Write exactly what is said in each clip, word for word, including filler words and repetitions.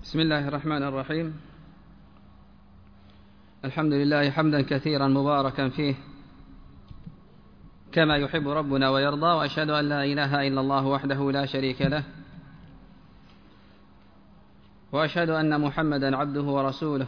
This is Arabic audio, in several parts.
بسم الله الرحمن الرحيم. الحمد لله حمدا كثيرا مباركا فيه كما يحب ربنا ويرضى، وأشهد أن لا إله إلا الله وحده لا شريك له، وأشهد أن محمدا عبده ورسوله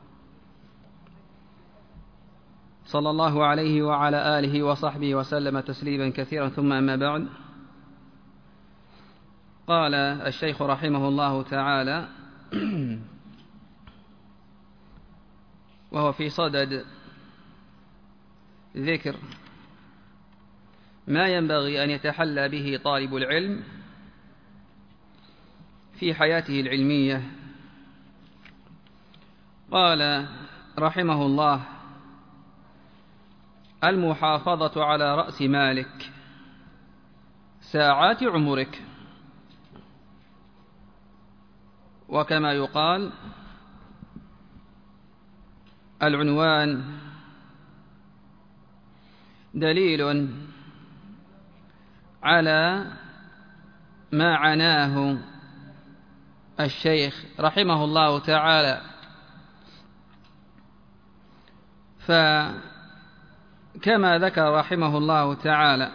صلى الله عليه وعلى آله وصحبه وسلم تسليما كثيرا، ثم أما بعد. قال الشيخ رحمه الله تعالى وهو في صدد ذكر ما ينبغي أن يتحلى به طالب العلم في حياته العلمية، قال رحمه الله: المحافظة على رأس مالك ساعات عمرك. وكما يقال العنوان دليل على ما عناه الشيخ رحمه الله تعالى. فكما ذكر رحمه الله تعالى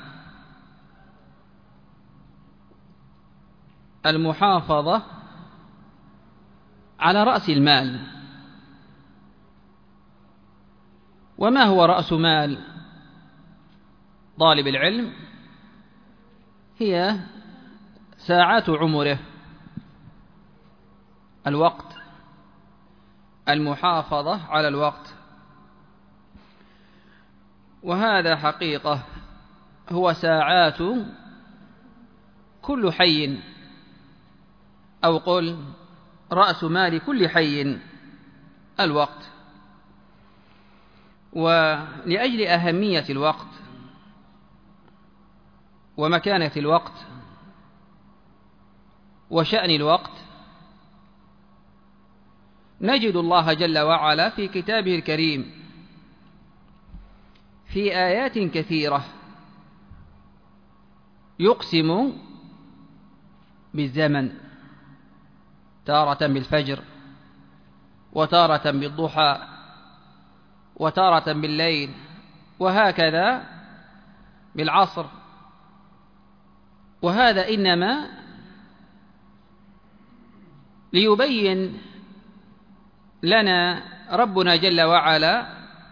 المحافظة على رأس المال. وما هو رأس مال طالب العلم؟ هي ساعات عمره، الوقت، المحافظة على الوقت. وهذا حقيقة هو ساعات كل حي، أو قل رأس مال كل حي الوقت. ولأجل أهمية الوقت ومكانة الوقت وشأن الوقت نجد الله جل وعلا في كتابه الكريم في آيات كثيرة يقسم بالزمن، تارة بالفجر، وتارة بالضحى، وتارة بالليل، وهكذا بالعصر. وهذا إنما ليبين لنا ربنا جل وعلا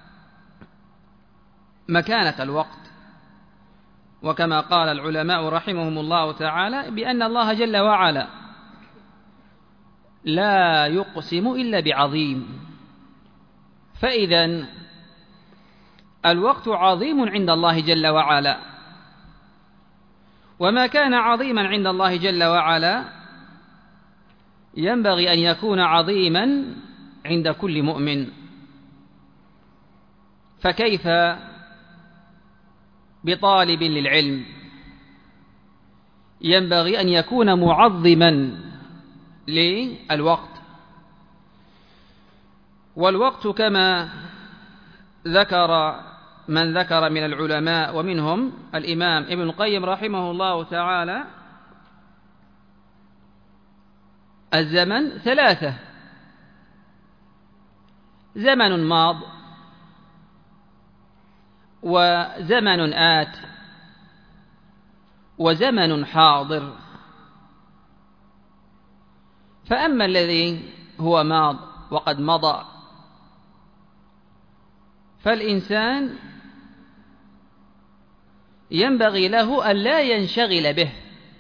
مكانة الوقت. وكما قال العلماء رحمهم الله تعالى بأن الله جل وعلا لا يقسم إلا بعظيم، فإذا الوقت عظيم عند الله جل وعلا، وما كان عظيما عند الله جل وعلا ينبغي أن يكون عظيما عند كل مؤمن. فكيف بطالب للعلم؟ ينبغي أن يكون معظما للوقت. والوقت كما ذكر من ذكر من العلماء، ومنهم الإمام ابن القيم رحمه الله تعالى، الزمن ثلاثة: زمن ماض، وزمن آت، وزمن حاضر. فأما الذي هو ماض وقد مضى فالإنسان ينبغي له أن لا ينشغل به،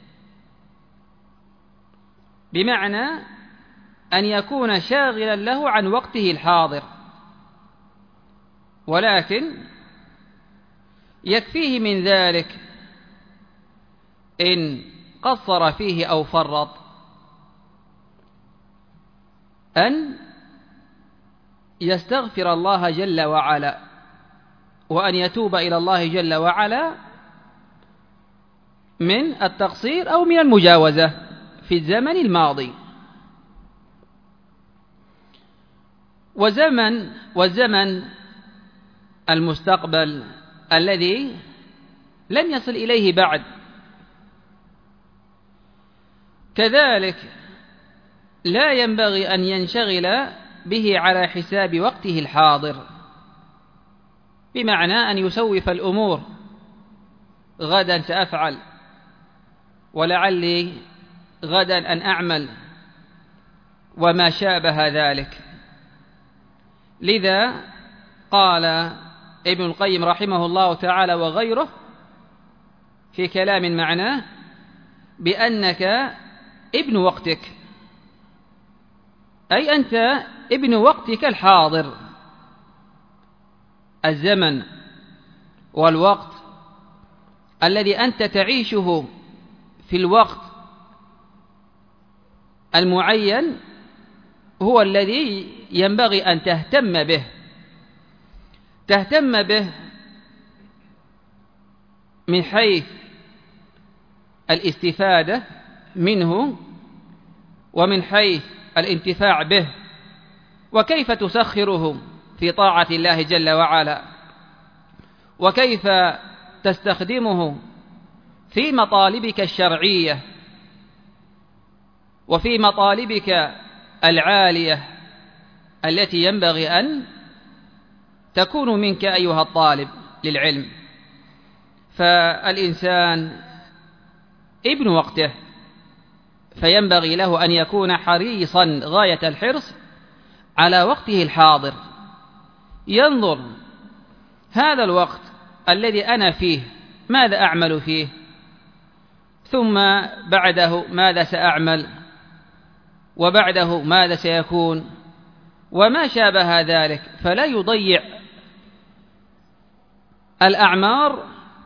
بمعنى أن يكون شاغلا له عن وقته الحاضر، ولكن يكفيه من ذلك إن قصر فيه أو فرط أن يستغفر الله جل وعلا، وأن يتوب إلى الله جل وعلا من التقصير أو من المجاوزة في الزمن الماضي. وزمن والزمن المستقبل الذي لم يصل إليه بعد، كذلك لا ينبغي أن ينشغل به على حساب وقته الحاضر، بمعنى أن يسوف الأمور، غدا سأفعل، ولعلي غدا أن أعمل، وما شابه ذلك. لذا قال ابن القيم رحمه الله تعالى وغيره في كلام معناه بأنك ابن وقتك، أي أنت ابن وقتك الحاضر. الزمن والوقت الذي أنت تعيشه في الوقت المعين هو الذي ينبغي أن تهتم به، تهتم به من حيث الاستفادة منه، ومن حيث الانتفاع به، وكيف تسخره في طاعة الله جل وعلا، وكيف تستخدمه في مطالبك الشرعية وفي مطالبك العالية التي ينبغي أن تكون منك أيها الطالب للعلم. فالإنسان ابن وقته، فينبغي له أن يكون حريصا غاية الحرص على وقته الحاضر، ينظر هذا الوقت الذي أنا فيه ماذا أعمل فيه، ثم بعده ماذا سأعمل، وبعده ماذا سيكون، وما شابه ذلك، فلا يضيع الأعمار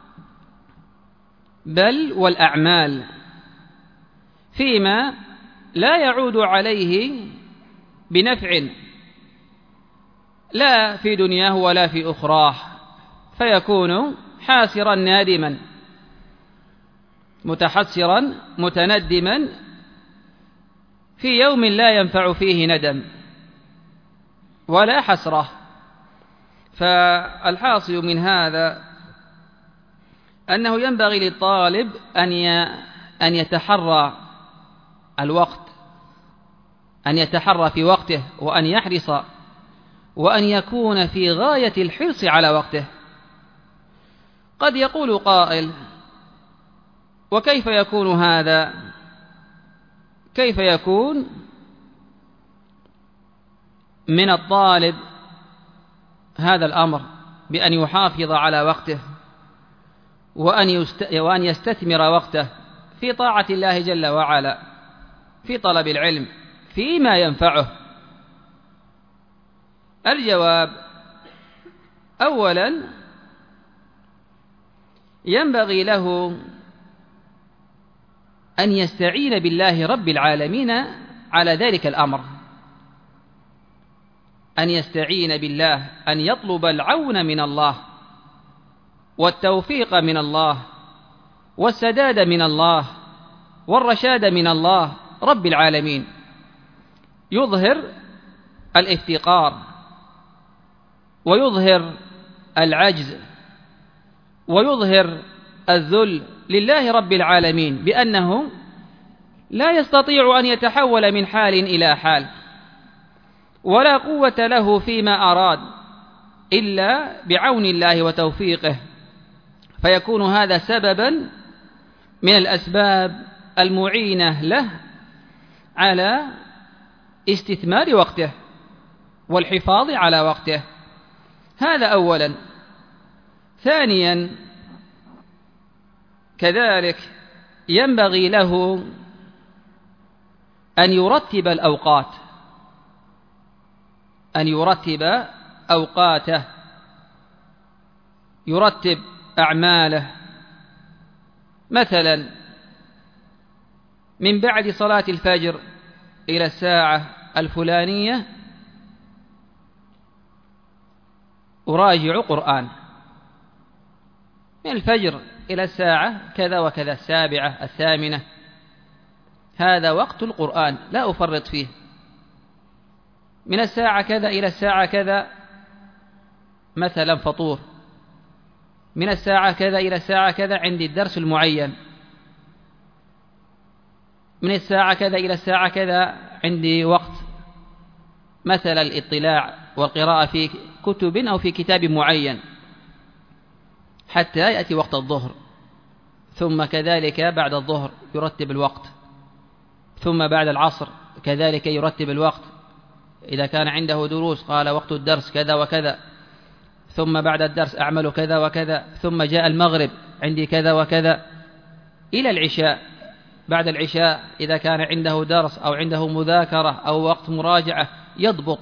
بل والأعمال فيما لا يعود عليه بنفع لا في دنياه ولا في أخراه، فيكون حاسرا نادما متحسرا متندما في يوم لا ينفع فيه ندم ولا حسرة. فالحاصل من هذا أنه ينبغي للطالب أن يتحرى الوقت، أن يتحرى في وقته، وأن يحرص وأن يكون في غاية الحرص على وقته. قد يقول قائل: وكيف يكون هذا؟ كيف يكون من الطالب هذا الأمر بأن يحافظ على وقته وأن يستثمر وقته في طاعة الله جل وعلا، في طلب العلم، فيما ينفعه؟ الجواب: أولا ينبغي له أن يستعين بالله رب العالمين على ذلك الأمر، أن يستعين بالله، أن يطلب العون من الله والتوفيق من الله والسداد من الله والرشاد من الله رب العالمين. يظهر الافتقار ويظهر العجز ويظهر الذل لله رب العالمين، بأنه لا يستطيع أن يتحول من حال إلى حال، ولا قوة له فيما أراد إلا بعون الله وتوفيقه، فيكون هذا سببا من الأسباب المعينة له على استثمار وقته والحفاظ على وقته. هذا أولا. ثانيا كذلك ينبغي له أن يرتب الأوقات، أن يرتب أوقاته، يرتب أعماله. مثلا من بعد صلاة الفجر إلى الساعة الفلانية أراجع قرآن، من الفجر إلى الساعة كذا وكذا، السابعة الثامنة، هذا وقت القرآن لا أفرط فيه. من الساعة كذا إلى الساعة كذا مثلا فطور، من الساعة كذا إلى الساعة كذا عندي الدرس المعين، من الساعة كذا إلى الساعة كذا عندي وقت مثل الاطلاع والقراءة في كتب أو في كتاب معين حتى يأتي وقت الظهر، ثم كذلك بعد الظهر يرتب الوقت، ثم بعد العصر كذلك يرتب الوقت، إذا كان عنده دروس قال وقت الدرس كذا وكذا، ثم بعد الدرس أعمل كذا وكذا، ثم جاء المغرب عندي كذا وكذا، إلى العشاء. بعد العشاء إذا كان عنده درس أو عنده مذاكرة أو وقت مراجعة يضبط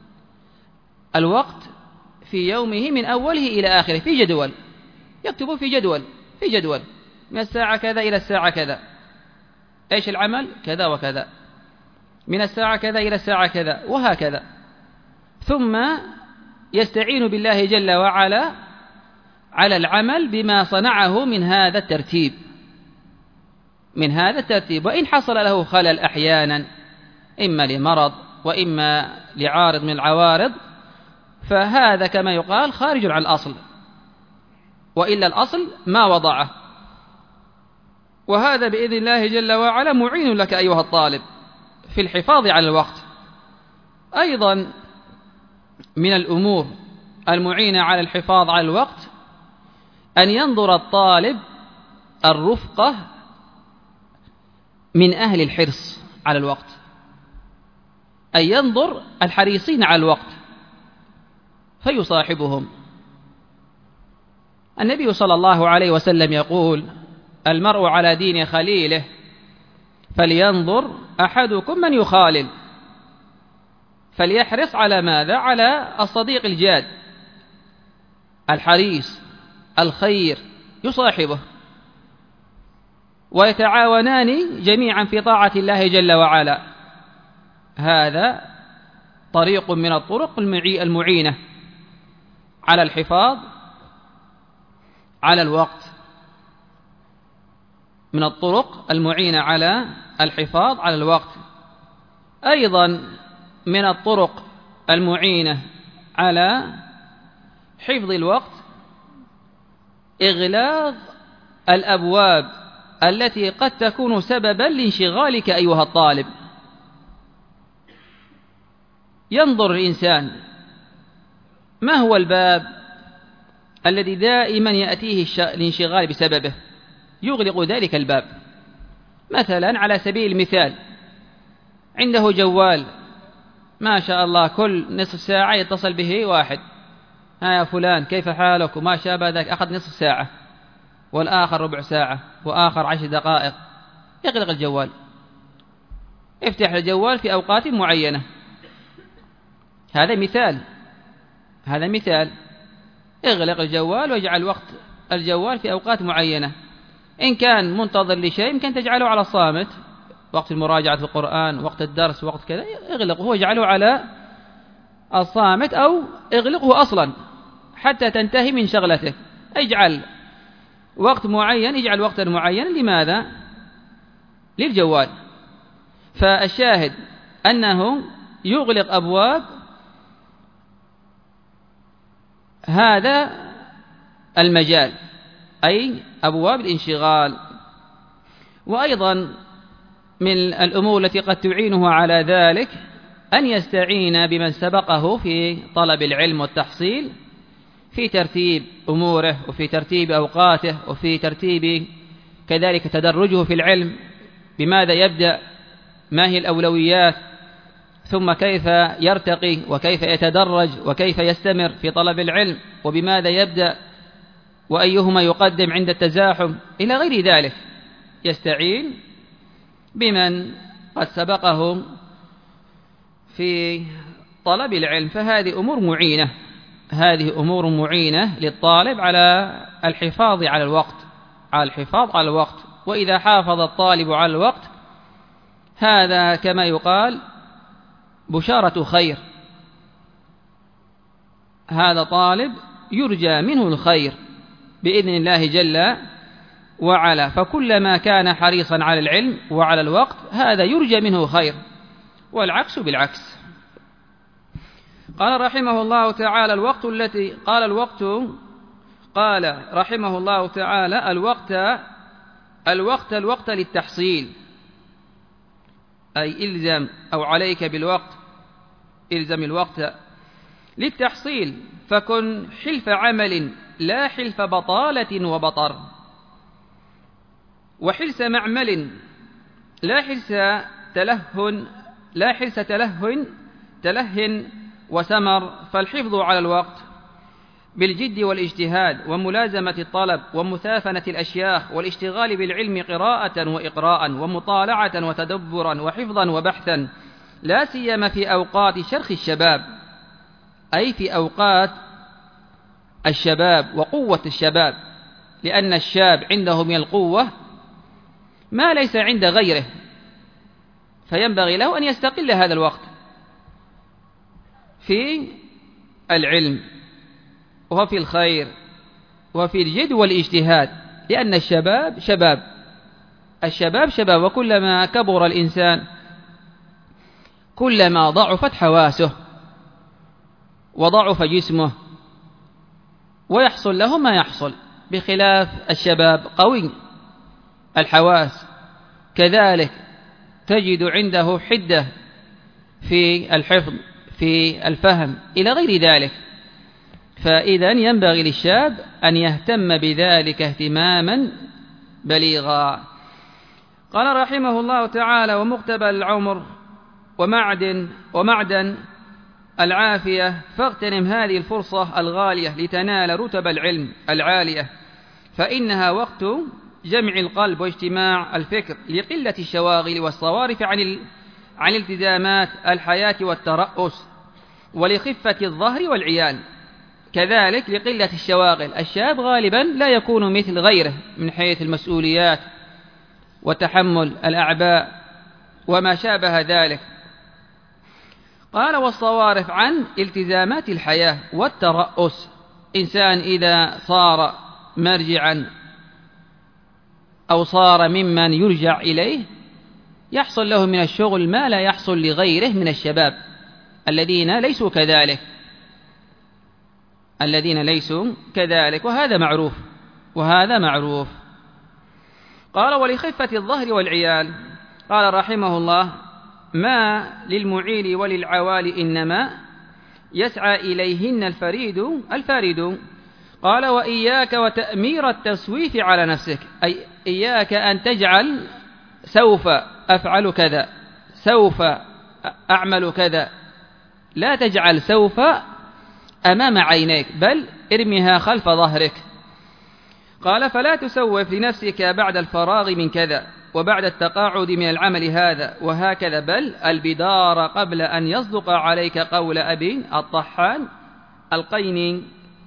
الوقت في يومه من أوله إلى آخره في جدول، يكتبه في جدول في جدول من الساعة كذا إلى الساعة كذا إيش العمل كذا وكذا، من الساعة كذا إلى الساعة كذا، وهكذا. ثم يستعين بالله جل وعلا على العمل بما صنعه من هذا الترتيب من هذا الترتيب وإن حصل له خلل أحيانا إما لمرض وإما لعارض من العوارض، فهذا كما يقال خارج عن الأصل، وإلا الأصل ما وضعه. وهذا بإذن الله جل وعلا معين لك أيها الطالب في الحفاظ على الوقت. أيضا من الأمور المعينة على الحفاظ على الوقت أن ينظر الطالب الرفقة من أهل الحرص على الوقت، أن ينظر الحريصين على الوقت فيصاحبهم. النبي صلى الله عليه وسلم يقول: المرء على دين خليله فلينظر أحدكم من يخالل. فليحرص على ماذا؟ على الصديق الجاد الحريص الخير يصاحبه، ويتعاونان جميعا في طاعة الله جل وعلا. هذا طريق من الطرق المعينة على الحفاظ على الوقت، من الطرق المعينة على الحفاظ على الوقت. أيضا من الطرق المعينة على حفظ الوقت إغلاق الأبواب التي قد تكون سببا لانشغالك أيها الطالب. ينظر الإنسان ما هو الباب الذي دائما يأتيه الانشغال بسببه، يغلق ذلك الباب. مثلا على سبيل المثال عنده جوال ما شاء الله كل نصف ساعة يتصل به واحد: ها يا فلان كيف حالك وما شابه ذلك، أخذ نصف ساعة، والآخر ربع ساعة، وآخر عشر دقائق. يغلق الجوال، افتح الجوال في أوقات معينة. هذا مثال هذا مثال اغلق الجوال واجعل وقت الجوال في أوقات معينة. إن كان منتظر لشيء يمكن تجعله على الصامت، وقت المراجعة في القرآن، وقت الدرس، وقت كذا، اغلقه واجعله على الصامت أو اغلقه أصلا حتى تنتهي من شغلته. اجعل وقت معين اجعل وقتا معينا. لماذا؟ للجوال. فالشاهد أنه يغلق أبواب هذا المجال، أي أبواب الانشغال. وأيضا من الأمور التي قد تعينه على ذلك أن يستعين بمن سبقه في طلب العلم والتحصيل في ترتيب أموره وفي ترتيب أوقاته وفي ترتيب كذلك تدرجه في العلم، بماذا يبدأ، ما هي الأولويات، ثم كيف يرتقي وكيف يتدرج وكيف يستمر في طلب العلم، وبماذا يبدأ وأيهما يقدم عند التزاحم إلى غير ذلك. يستعين بمن قد سبقهم في طلب العلم. فهذه أمور معينة هذه أمور معينة للطالب على الحفاظ على الوقت على الحفاظ على الوقت. وإذا حافظ الطالب على الوقت هذا كما يقال بشارة خير، هذا طالب يرجى منه الخير بإذن الله جل وعلا. فكلما كان حريصا على العلم وعلى الوقت هذا يرجى منه خير، والعكس بالعكس. قال رحمه الله تعالى الوقت التي قال الوقت قال رحمه الله تعالى الوقت الوقت الوقت للتحصيل. أي إلزم أو عليك بالوقت، إلزم الوقت للتحصيل، فكن حلف عمل لا حلف بطالة وبطر، وحلس معمل لا حلس تلهن لا حلس تلهن تلهن وسمر. فالحفظ على الوقت بالجد والاجتهاد وملازمة الطلب ومثافنة الأشياخ والاشتغال بالعلم قراءة وإقراء ومطالعة وتدبرا وحفظا وبحثا، لا سيما في أوقات شرخ الشباب، أي في أوقات الشباب وقوة الشباب، لأن الشاب عنده من القوة ما ليس عند غيره، فينبغي له أن يستقل هذا الوقت في العلم وفي الخير وفي الجد والاجتهاد، لأن الشباب شباب الشباب شباب وكلما كبر الإنسان كلما ضعفت حواسه وضعف جسمه ويحصل له ما يحصل، بخلاف الشباب قوي الحواس كذلك تجد عنده حدة في الحفظ في الفهم إلى غير ذلك. فإذا ينبغي للشاب أن يهتم بذلك اهتماما بليغا. قال رحمه الله تعالى: ومقتبل العمر ومعدن ومعدن العافية، فاغتنم هذه الفرصة الغالية لتنال رتب العلم العالية، فإنها وقت جمع القلب واجتماع الفكر لقلة الشواغل والصوارف عن عن التزامات الحياة والترأس، ولخفة الظهر والعيال، كذلك لقلة الشواغل. الشاب غالبا لا يكون مثل غيره من حيث المسؤوليات وتحمل الأعباء وما شابه ذلك. قال: والصوارف عن التزامات الحياة والترأس. إنسان إذا صار مرجعا أو صار ممن يرجع إليه يحصل له من الشغل ما لا يحصل لغيره من الشباب الذين ليسوا كذلك الذين ليسوا كذلك وهذا معروف وهذا معروف. قال: ولخفة الظهر والعيال. قال رحمه الله: ما للمعيل وللعوال إنما يسعى إليهن الفريد الفارد. قال: وإياك وتأمير التسويف على نفسك، أي إياك أن تجعل سوف أفعل كذا، سوف أعمل كذا، لا تجعل سوف أمام عينيك، بل ارمها خلف ظهرك. قال: فلا تسوف لنفسك بعد الفراغ من كذا وبعد التقاعد من العمل هذا وهكذا، بل البدار قبل أن يصدق عليك قول أبي الطحان القيني: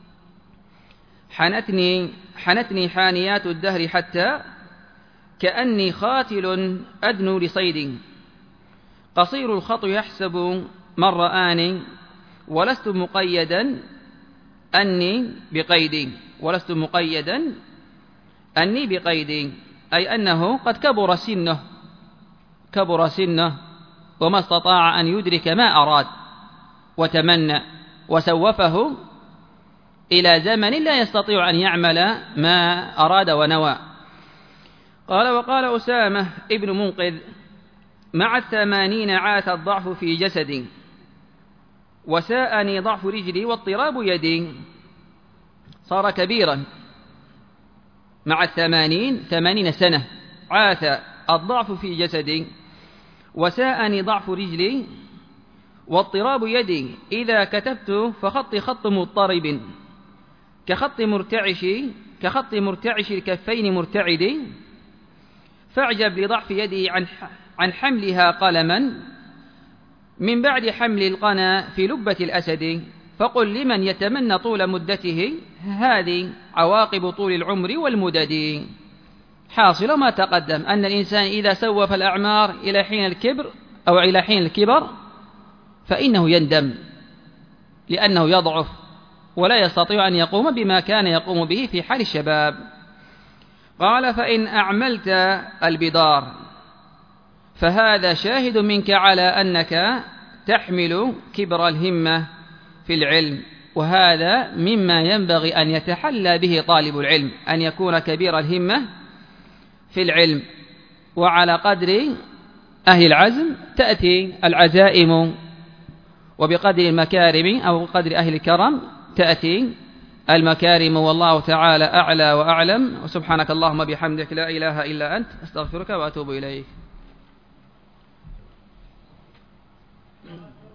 حنتني حنتني حانيات الدهر حتى كأني خاتل أدنو لصيد، قصير الخط يحسب من رآني ولست مقيدا أني بقيد ولست مقيدا أني بقيد، أي أنه قد كبر سنه كبر سنه وما استطاع أن يدرك ما أراد وتمنى، وسوفه إلى زمن لا يستطيع أن يعمل ما أراد ونوى. قال: وقال أسامة ابن منقذ: مع الثمانين عاث الضعف في جسدي وساءني ضعف رجلي واضطراب يدي. صار كبيرا مع الثمانين ثمانين سنة، عاث الضعف في جسدي وساءني ضعف رجلي واضطراب يدي، إذا كتبت فخطي خط مضطرب كخط مرتعش كخط مرتعش الكفين مرتعد، فاعجب لضعف يدي عن عن حملها قلما من بعد حمل القنا في لبة الأسد، فقل لمن يتمنى طول مدته هذه عواقب طول العمر والمدد. حاصل ما تقدم أن الإنسان إذا سوف الأعمار إلى حين الكبر أو إلى حين الكبر فإنه يندم، لأنه يضعف ولا يستطيع أن يقوم بما كان يقوم به في حال الشباب. قال: فإن أعملت البدار فهذا شاهد منك على أنك تحمل كبر الهمة في العلم، وهذا مما ينبغي أن يتحلى به طالب العلم، أن يكون كبير الهمة في العلم، وعلى قدر أهل العزم تأتي العزائم، وبقدر المكارم أو بقدر أهل الكرم تأتي المكارم، والله تعالى أعلى وأعلم. وسبحانك اللهم بحمدك لا إله إلا أنت أستغفرك وأتوب إليك.